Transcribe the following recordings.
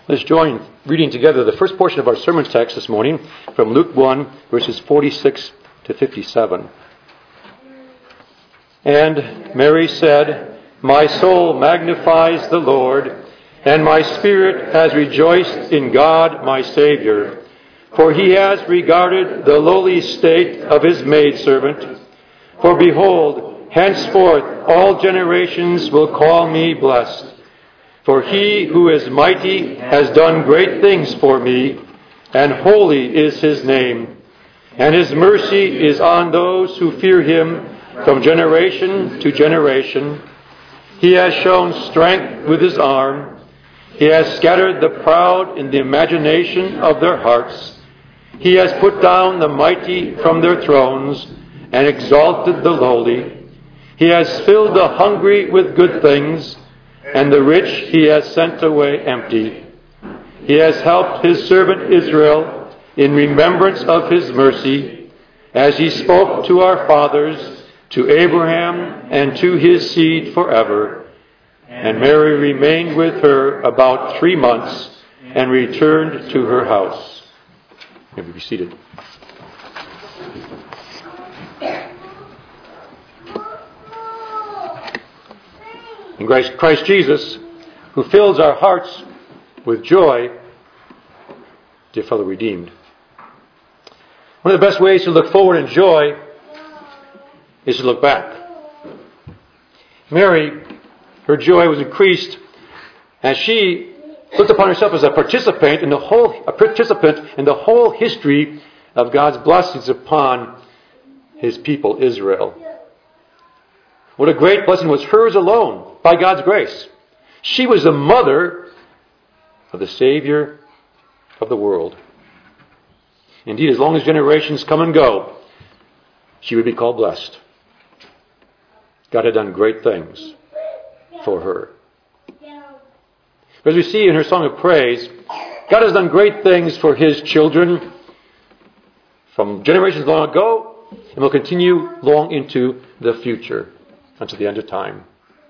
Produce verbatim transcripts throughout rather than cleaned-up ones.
Let's join reading together the first portion of our sermon text this morning from Luke one, verses forty-six to fifty-seven. And Mary said, "My soul magnifies the Lord, and my spirit has rejoiced in God my Savior, for he has regarded the lowly state of his maidservant. For behold, henceforth all generations will call me blessed. For he who is mighty has done great things for me, and holy is his name. And his mercy is on those who fear him from generation to generation. He has shown strength with his arm. He has scattered the proud in the imagination of their hearts. He has put down the mighty from their thrones and exalted the lowly. He has filled the hungry with good things, and the rich he has sent away empty. He has helped his servant Israel in remembrance of his mercy, as he spoke to our fathers, to Abraham and to his seed forever." And Mary remained with her about three months and returned to her house. You may be seated. In Christ Jesus, who fills our hearts with joy, dear fellow redeemed. One of the best ways to look forward in joy is to look back. Mary, her joy was increased as she looked upon herself as a participant in the whole a participant in the whole history of God's blessings upon his people Israel. What a great blessing was hers alone by God's grace. She was the mother of the Savior of the world. Indeed, as long as generations come and go, she would be called blessed. God had done great things for her. As we see in her song of praise, God has done great things for his children from generations long ago, and will continue long into the future, until the end of time.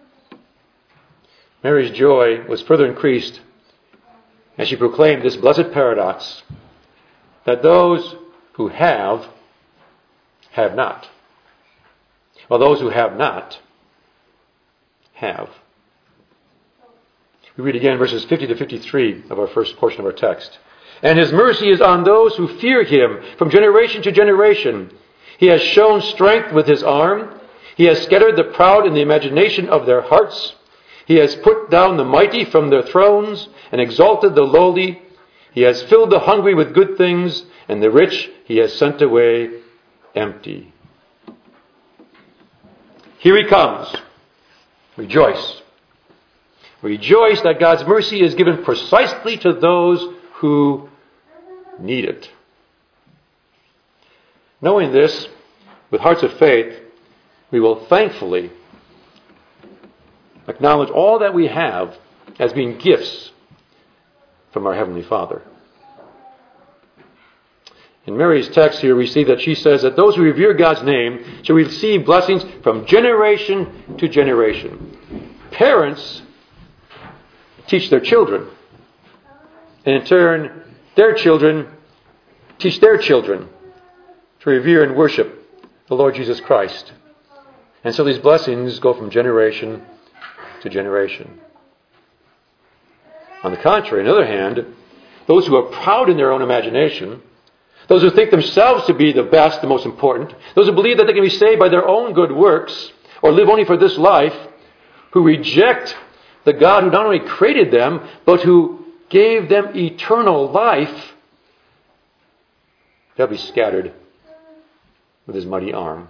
Mary's joy was further increased as she proclaimed this blessed paradox, that those who have, have not, while those who have not, have. We read again verses fifty to fifty-three of our first portion of our text. "And his mercy is on those who fear him from generation to generation. He has shown strength with his arm. He has scattered the proud in the imagination of their hearts. He has put down the mighty from their thrones and exalted the lowly. He has filled the hungry with good things, and the rich he has sent away empty." Here he comes. Rejoice. Rejoice that God's mercy is given precisely to those who need it. Knowing this, with hearts of faith, we will thankfully acknowledge all that we have as being gifts from our Heavenly Father. In Mary's text here, we see that she says that those who revere God's name shall receive blessings from generation to generation. Parents teach their children, and in turn, their children teach their children to revere and worship the Lord Jesus Christ. And so these blessings go from generation to generation. On the contrary, on the other hand, those who are proud in their own imagination, those who think themselves to be the best, the most important, those who believe that they can be saved by their own good works or live only for this life, who reject the God who not only created them, but who gave them eternal life, they'll be scattered with his mighty arm.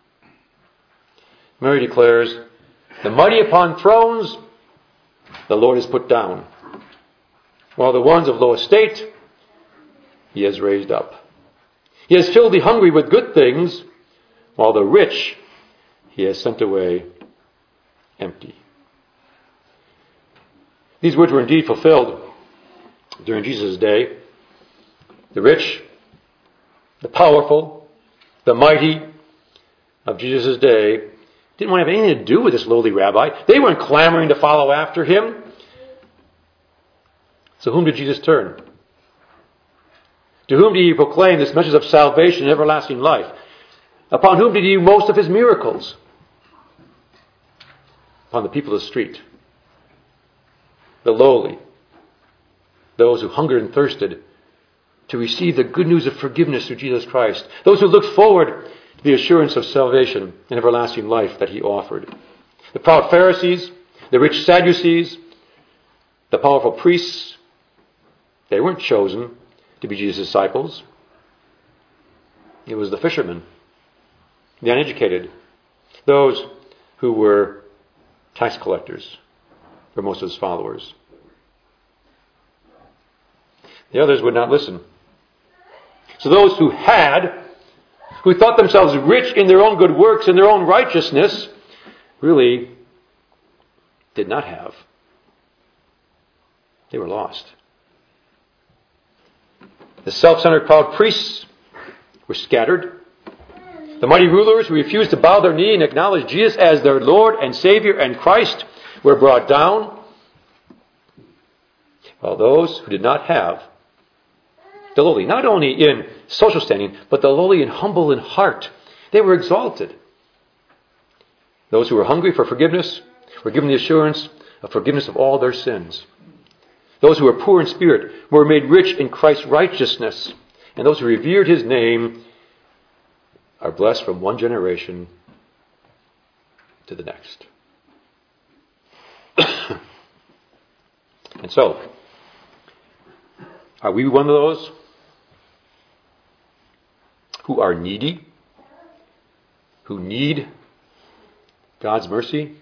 Mary declares, "The mighty upon thrones the Lord has put down, while the ones of low estate he has raised up. He has filled the hungry with good things, while the rich he has sent away empty." These words were indeed fulfilled during Jesus' day. The rich, the powerful, the mighty of Jesus' day didn't want to have anything to do with this lowly rabbi. They weren't clamoring to follow after him. So whom did Jesus turn? To whom did he proclaim this message of salvation and everlasting life? Upon whom did he do most of his miracles? Upon the people of the street, the lowly, those who hungered and thirsted to receive the good news of forgiveness through Jesus Christ, those who looked forward to the assurance of salvation and everlasting life that he offered. The proud Pharisees, the rich Sadducees, the powerful priests, they weren't chosen to be Jesus' disciples. It was the fishermen, the uneducated, those who were tax collectors for most of his followers. The others would not listen. So those who had, who thought themselves rich in their own good works and their own righteousness, really did not have. They were lost. The self-centered proud priests were scattered. The mighty rulers who refused to bow their knee and acknowledge Jesus as their Lord and Savior and Christ were brought down. While those who did not have, the lowly, not only in social standing, but the lowly and humble in heart, they were exalted. Those who were hungry for forgiveness were given the assurance of forgiveness of all their sins. Those who were poor in spirit were made rich in Christ's righteousness. And those who revered his name are blessed from one generation to the next. And so, are we one of those who are needy, who need God's mercy?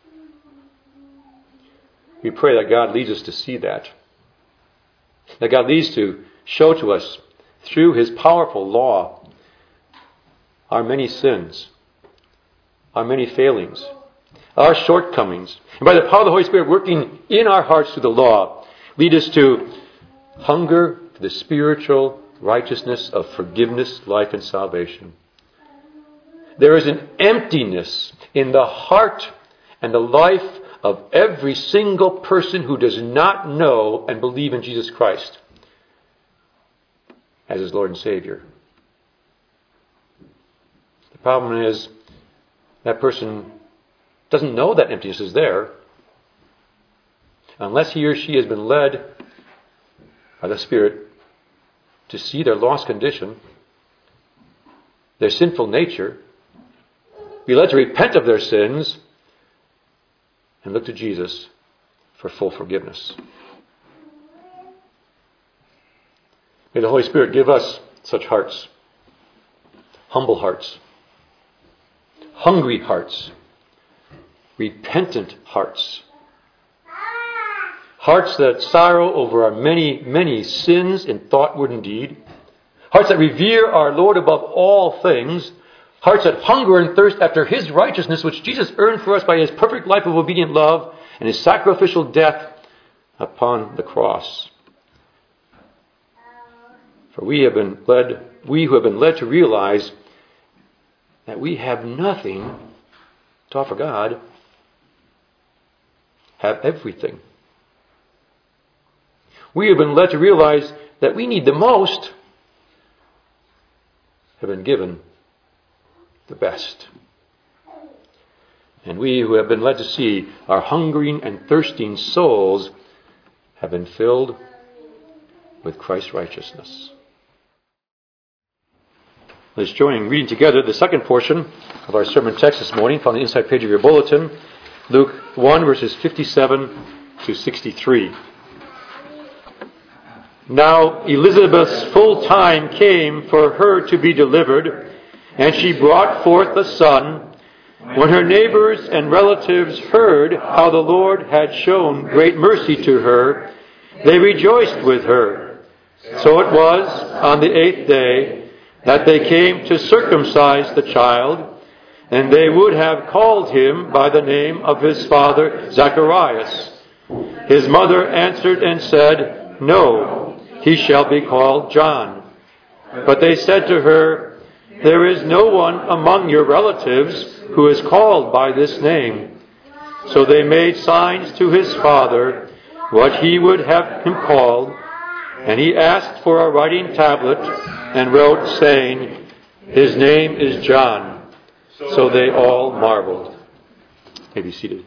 We pray that God leads us to see that. That God leads to show to us through his powerful law our many sins, our many failings, our shortcomings. And by the power of the Holy Spirit working in our hearts through the law, lead us to hunger for the spiritual righteousness of forgiveness, life, and salvation. There is an emptiness in the heart and the life of every single person who does not know and believe in Jesus Christ as his Lord and Savior. The problem is that person doesn't know that emptiness is there unless he or she has been led by the Spirit to see their lost condition, their sinful nature, be led to repent of their sins, and look to Jesus for full forgiveness. May the Holy Spirit give us such hearts, humble hearts, hungry hearts, repentant hearts, hearts that sorrow over our many, many sins in thought, word, and deed, hearts that revere our Lord above all things, hearts that hunger and thirst after his righteousness, which Jesus earned for us by his perfect life of obedient love and his sacrificial death upon the cross. For we have been led, we who have been led to realize that we have nothing to offer God, have everything. We have been led to realize that we need the most, have been given the best. And we who have been led to see our hungering and thirsting souls have been filled with Christ's righteousness. Let's join in reading together the second portion of our sermon text this morning, found on the inside page of your bulletin, Luke one, verses fifty-seven to sixty-three. Now Elizabeth's full time came for her to be delivered, and she brought forth a son. When her neighbors and relatives heard how the Lord had shown great mercy to her, they rejoiced with her. So it was on the eighth day that they came to circumcise the child, and they would have called him by the name of his father Zacharias. His mother answered and said, "No, he shall be called John." But they said to her, "There is no one among your relatives who is called by this name." So they made signs to his father, what he would have him called. And he asked for a writing tablet and wrote, saying, His name is John. So they all marveled. You may be seated.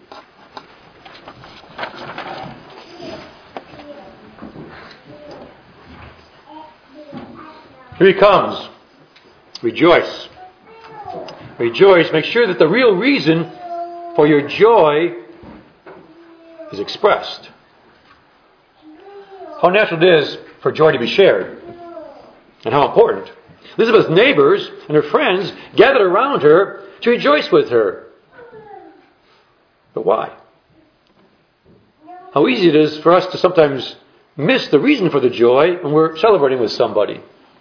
Here he comes. Rejoice. Rejoice. Make sure that the real reason for your joy is expressed. How natural it is for joy to be shared. And how important. Elizabeth's neighbors and her friends gathered around her to rejoice with her. But why? How easy it is for us to sometimes miss the reason for the joy when we're celebrating with somebody.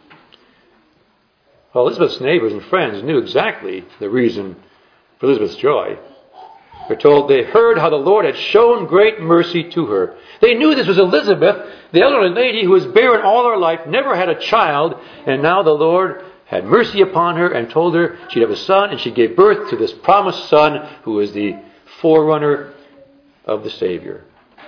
Well, Elizabeth's neighbors and friends knew exactly the reason for Elizabeth's joy. We're told they heard how the Lord had shown great mercy to her. They knew this was Elizabeth, the elderly lady who was barren all her life, never had a child, and now the Lord had mercy upon her and told her she'd have a son, and she gave birth to this promised son who was the forerunner of the Savior.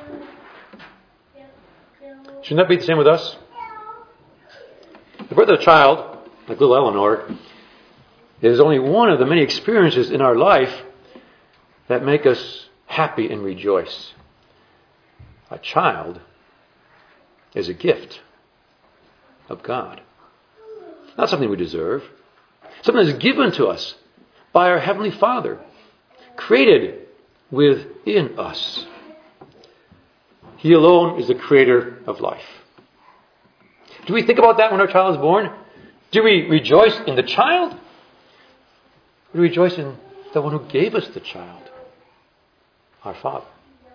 Shouldn't that be the same with us? The birth of a child, like little Eleanor, is only one of the many experiences in our life that make us happy and rejoice. A child is a gift of God. Not something we deserve. Something that's given to us by our Heavenly Father. Created within us. He alone is the creator of life. Do we think about that when our child is born? Do we rejoice in the child? Or do we rejoice in the one who gave us the child? Our Father.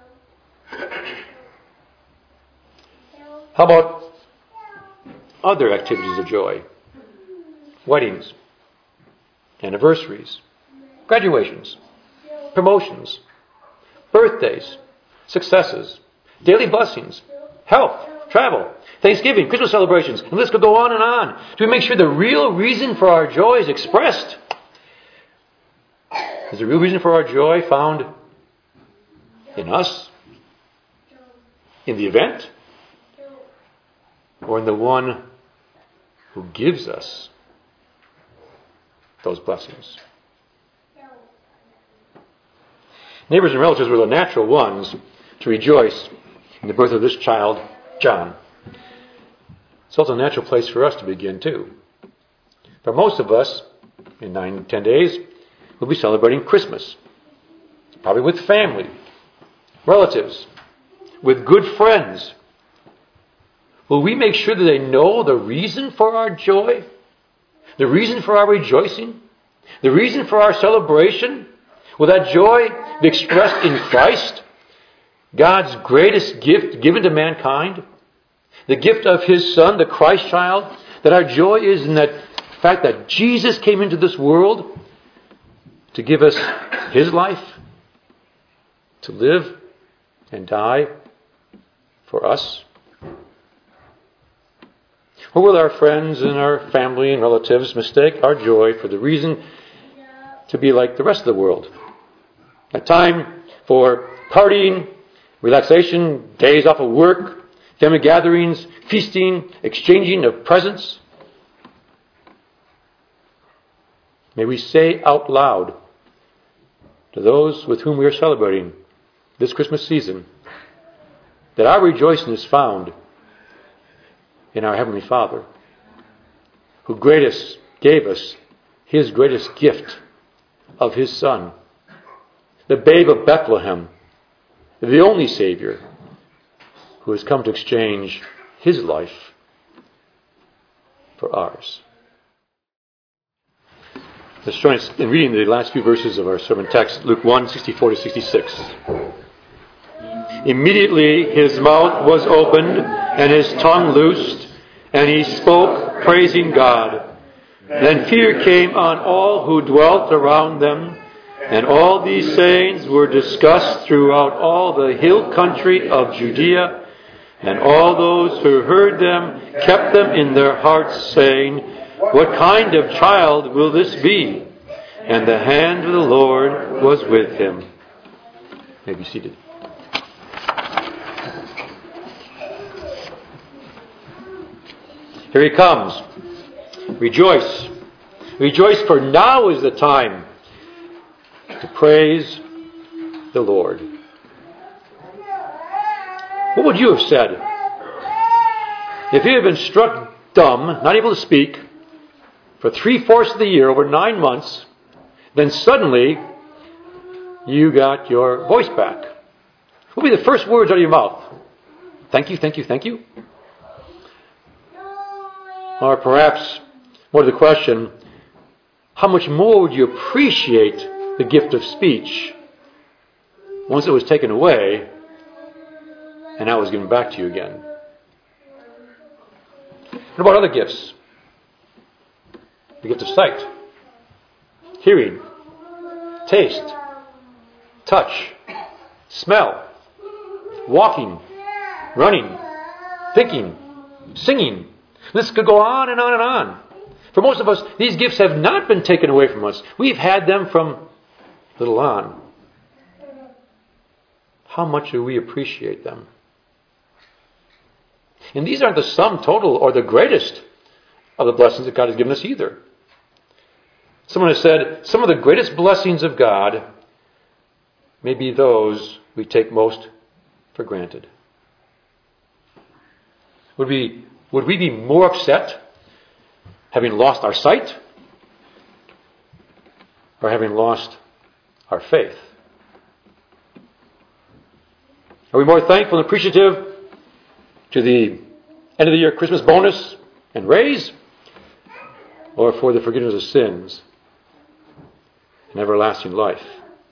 How about other activities of joy? Weddings, anniversaries, graduations, promotions, birthdays, successes, daily blessings, health, travel, Thanksgiving, Christmas celebrations, and the list could go on and on. Do we make sure the real reason for our joy is expressed? Is the real reason for our joy found in us? In the event? Or in the one who gives us those blessings? Neighbors and relatives were the natural ones to rejoice in the birth of this child, John. It's also a natural place for us to begin too. For most of us, in nine, ten days, we'll be celebrating Christmas. Probably with family, relatives, with good friends. Will we make sure that they know the reason for our joy? The reason for our rejoicing? The reason for our celebration? Will that joy be expressed in Christ? God's greatest gift given to mankind? The gift of His Son, the Christ child? That our joy is in that fact that Jesus came into this world to give us His life, to live and die for us? Or will our friends and our family and relatives mistake our joy for the reason to be like the rest of the world? A time for partying, relaxation, days off of work, family gatherings, feasting, exchanging of presents. May we say out loud to those with whom we are celebrating this Christmas season that our rejoicing is found in our Heavenly Father, who greatest gave us His greatest gift of His Son, the babe of Bethlehem, the only Savior who has come to exchange His life for ours. Let's join us in reading the last few verses of our sermon text, Luke one, sixty-four to sixty-six. Immediately His mouth was opened and His tongue loosed, and He spoke, praising God. Then fear came on all who dwelt around them, and all these sayings were discussed throughout all the hill country of Judea, and all those who heard them kept them in their hearts, saying, What kind of child will this be? And the hand of the Lord was with Him. You may be seated. Here he comes. Rejoice. Rejoice, for now is the time to praise the Lord. What would you have said if you had been struck dumb, not able to speak, for three-fourths of the year, over nine months, then suddenly you got your voice back? What would be the first words out of your mouth? Thank you, thank you, thank you? Or perhaps, more to the question, how much more would you appreciate the gift of speech once it was taken away and now it was given back to you again? What about other gifts? The gift of sight, hearing, taste, touch, smell, walking, running, thinking, singing. This could go on and on and on. For most of us, these gifts have not been taken away from us. We've had them from little on. How much do we appreciate them? And these aren't the sum total or the greatest of the blessings that God has given us either. Someone has said, some of the greatest blessings of God may be those we take most for granted. Would we, would we be more upset having lost our sight or having lost our faith? Are we more thankful and appreciative to the end of the year Christmas bonus and raise, or for the forgiveness of sins and everlasting life?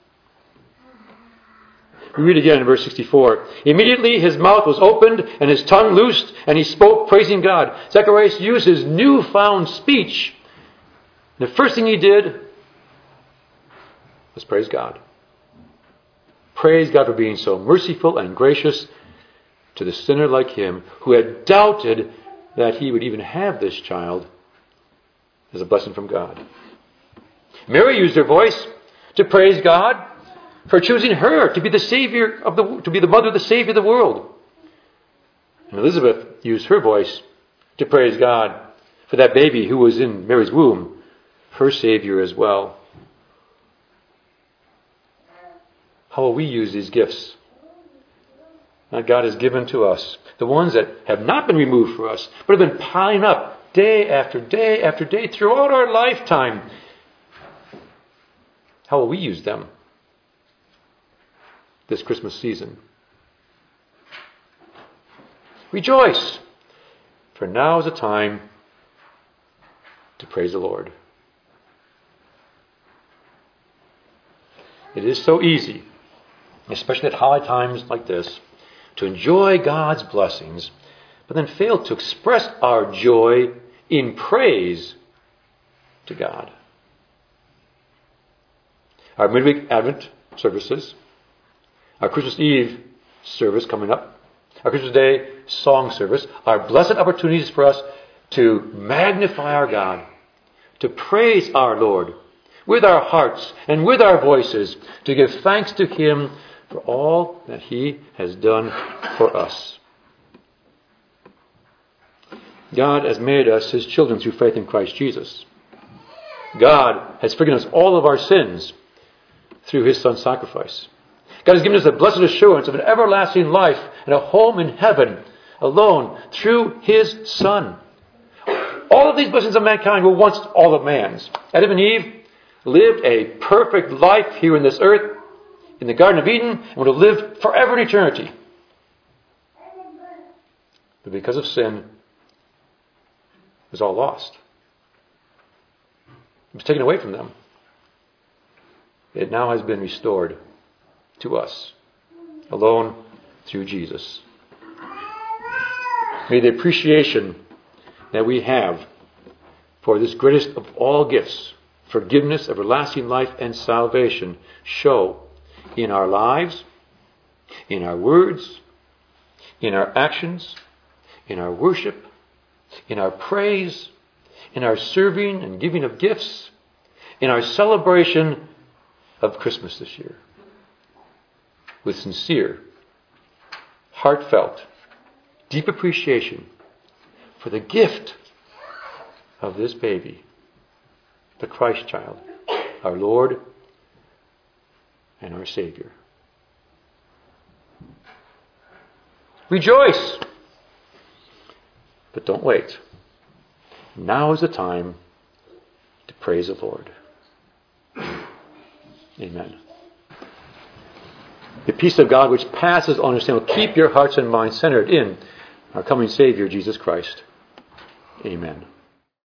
We read again in verse sixty-four. Immediately his mouth was opened and his tongue loosed, and he spoke, praising God. Zacharias used his newfound speech. The first thing he did was praise God. Praise God for being so merciful and gracious to the sinner like him who had doubted that he would even have this child as a blessing from God. Mary used her voice to praise God for choosing her to be the Savior of the to be the mother of the Savior of the world. And Elizabeth used her voice to praise God for that baby who was in Mary's womb, her Savior as well. How will we use these gifts that God has given to us? The ones that have not been removed for us, but have been piling up day after day after day throughout our lifetime. How will we use them this Christmas season? Rejoice, for now is a time to praise the Lord. It is so easy, especially at high times like this, to enjoy God's blessings, but then fail to express our joy in praise to God. Our midweek Advent services, our Christmas Eve service coming up, our Christmas Day song service are blessed opportunities for us to magnify our God, to praise our Lord with our hearts and with our voices, to give thanks to Him for all that He has done for us. God has made us His children through faith in Christ Jesus. God has forgiven us all of our sins through His Son's sacrifice. God has given us the blessed assurance of an everlasting life and a home in heaven alone through His Son. All of these blessings of mankind were once all of man's. Adam and Eve lived a perfect life here in this earth, in the Garden of Eden, and would have lived forever in eternity. But because of sin, it was all lost. It was taken away from them. It now has been restored to us, alone through Jesus. May the appreciation that we have for this greatest of all gifts, forgiveness, everlasting life, and salvation, show in our lives, in our words, in our actions, in our worship, in our praise, in our serving and giving of gifts, in our celebration of Christmas this year. With sincere, heartfelt, deep appreciation for the gift of this baby, the Christ child, our Lord and our Savior. Rejoice! But don't wait. Now is the time to praise the Lord. Amen. The peace of God which passes understanding will keep your hearts and minds centered in our coming Savior, Jesus Christ. Amen.